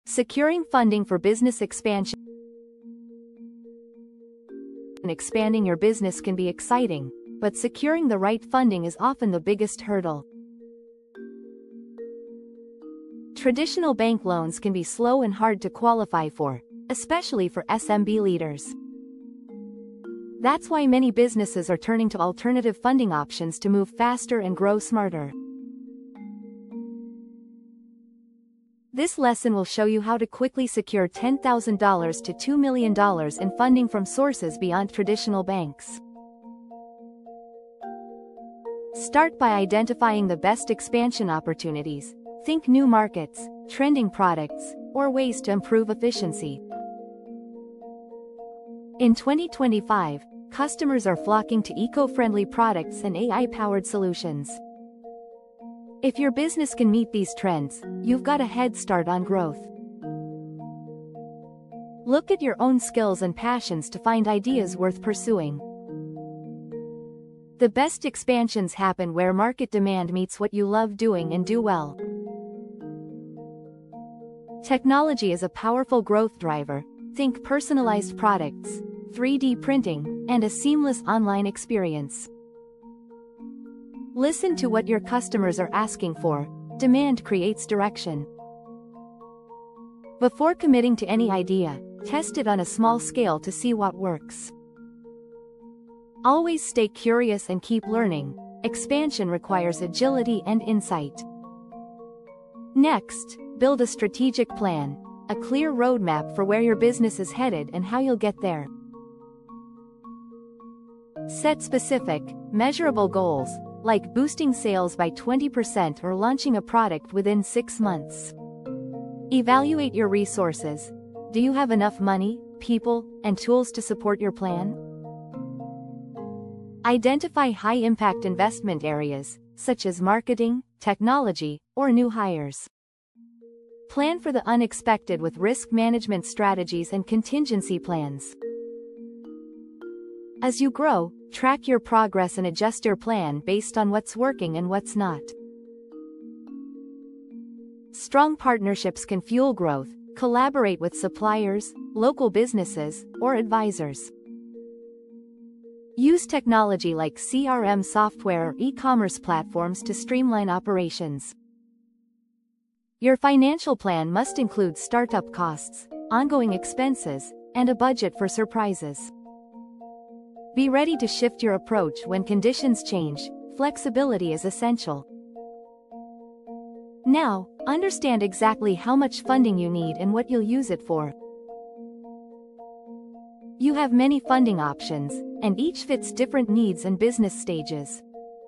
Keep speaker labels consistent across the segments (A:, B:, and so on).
A: Securing funding for business expansion. Expanding your business can be exciting, but securing the right funding is often the biggest hurdle. Traditional bank loans can be slow and hard to qualify for, especially for SMB leaders. That's why many businesses are turning to alternative funding options to move faster and grow smarter. This lesson will show you how to quickly secure $10,000 to $2 million in funding from sources beyond traditional banks. Start by identifying the best expansion opportunities. Think new markets, trending products, or ways to improve efficiency. In 2025, customers are flocking to eco-friendly products and AI-powered solutions. If your business can meet these trends, you've got a head start on growth. Look at your own skills and passions to find ideas worth pursuing. The best expansions happen where market demand meets what you love doing and do well. Technology is a powerful growth driver. Think personalized products, 3D printing, and a seamless online experience. Listen to what your customers are asking for. Demand creates direction. Before committing to any idea, test it on a small scale to see what works. Always stay curious and keep learning. Expansion requires agility and insight. Next, build a strategic plan, a clear roadmap for where your business is headed and how you'll get there. Set specific, measurable goals, like boosting sales by 20% or launching a product within 6 months. Evaluate your resources. Do you have enough money, people, and tools to support your plan? Identify high-impact investment areas, such as marketing, technology, or new hires. Plan for the unexpected with risk management strategies and contingency plans. As you grow, track your progress and adjust your plan based on what's working and what's not. Strong partnerships can fuel growth. Collaborate with suppliers, local businesses, or advisors. Use technology like CRM software or e-commerce platforms to streamline operations. Your financial plan must include startup costs, ongoing expenses, and a budget for surprises. Be ready to shift your approach when conditions change. Flexibility is essential. Now, understand exactly how much funding you need and what you'll use it for. You have many funding options, and each fits different needs and business stages.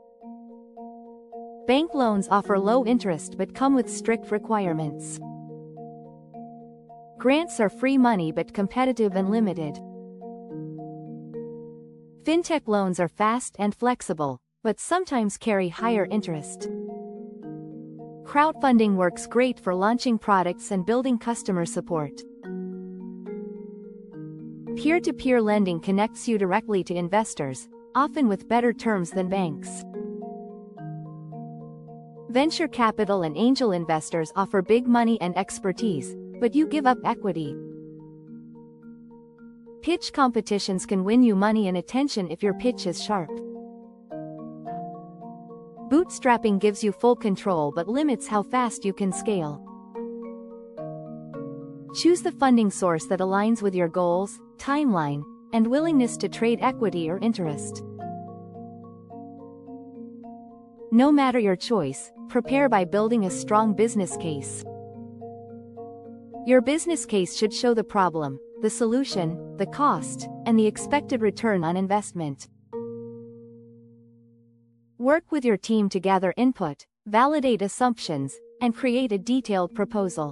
A: Bank loans offer low interest but come with strict requirements. Grants are free money but competitive and limited. Fintech loans are fast and flexible, but sometimes carry higher interest. Crowdfunding works great for launching products and building customer support. Peer-to-peer lending connects you directly to investors, often with better terms than banks. Venture capital and angel investors offer big money and expertise, but you give up equity. Pitch competitions can win you money and attention if your pitch is sharp. Bootstrapping gives you full control but limits how fast you can scale. Choose the funding source that aligns with your goals, timeline, and willingness to trade equity or interest. No matter your choice, prepare by building a strong business case. Your business case should show the problem, the solution, the cost, and the expected return on investment. Work with your team to gather input, validate assumptions, and create a detailed proposal.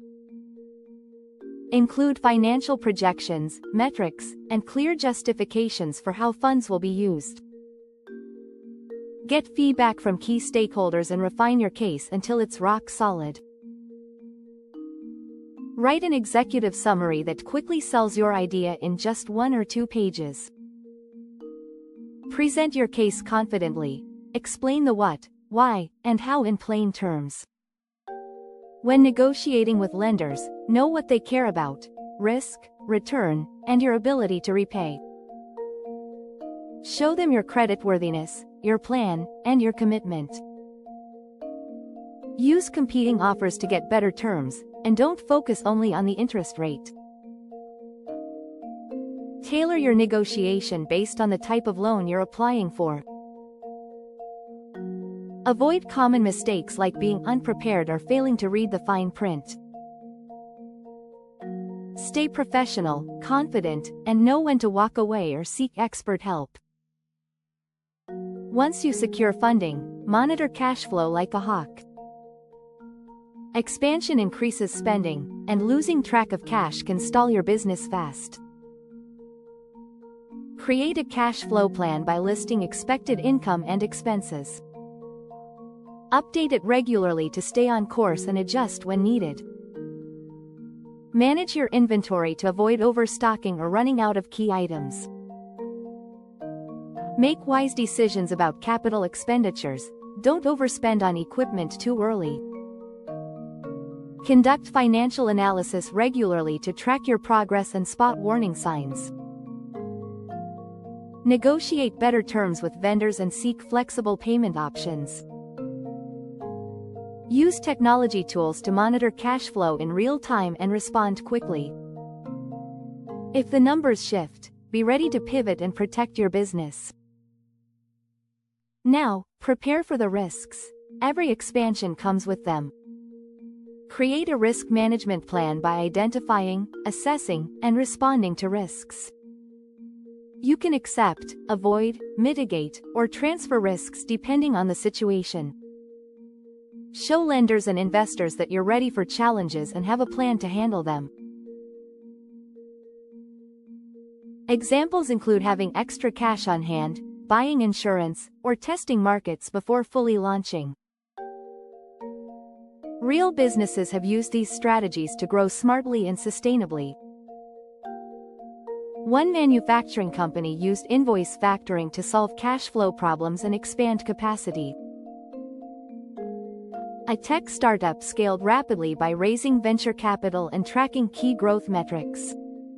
A: Include financial projections, metrics, and clear justifications for how funds will be used. Get feedback from key stakeholders and refine your case until it's rock solid. Write an executive summary that quickly sells your idea in just 1 or 2 pages. Present your case confidently. Explain the what, why, and how in plain terms. When negotiating with lenders, know what they care about: risk, return, and your ability to repay. Show them your creditworthiness, your plan, and your commitment. Use competing offers to get better terms, and don't focus only on the interest rate. Tailor your negotiation based on the type of loan you're applying for. Avoid common mistakes like being unprepared or failing to read the fine print. Stay professional, confident, and know when to walk away or seek expert help. Once you secure funding, monitor cash flow like a hawk. Expansion increases spending, and losing track of cash can stall your business fast. Create a cash flow plan by listing expected income and expenses. Update it regularly to stay on course and adjust when needed. Manage your inventory to avoid overstocking or running out of key items. Make wise decisions about capital expenditures. Don't overspend on equipment too early. Conduct financial analysis regularly to track your progress and spot warning signs. Negotiate better terms with vendors and seek flexible payment options. Use technology tools to monitor cash flow in real time and respond quickly. If the numbers shift, be ready to pivot and protect your business. Now, prepare for the risks. Every expansion comes with them. Create a risk management plan by identifying, assessing, and responding to risks. You can accept, avoid, mitigate, or transfer risks depending on the situation. Show lenders and investors that you're ready for challenges and have a plan to handle them. Examples include having extra cash on hand, buying insurance, or testing markets before fully launching. Real businesses have used these strategies to grow smartly and sustainably. One manufacturing company used invoice factoring to solve cash flow problems and expand capacity. A tech startup scaled rapidly by raising venture capital and tracking key growth metrics.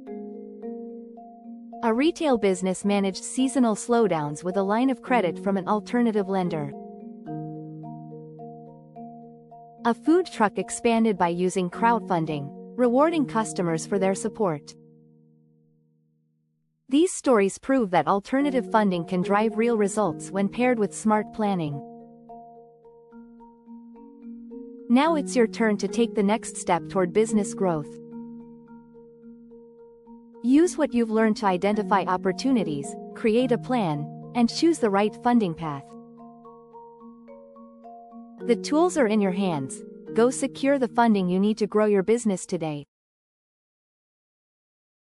A: A retail business managed seasonal slowdowns with a line of credit from an alternative lender. A food truck expanded by using crowdfunding, rewarding customers for their support. These stories prove that alternative funding can drive real results when paired with smart planning. Now it's your turn to take the next step toward business growth. Use what you've learned to identify opportunities, create a plan, and choose the right funding path. The tools are in your hands. Go secure the funding you need to grow your business today.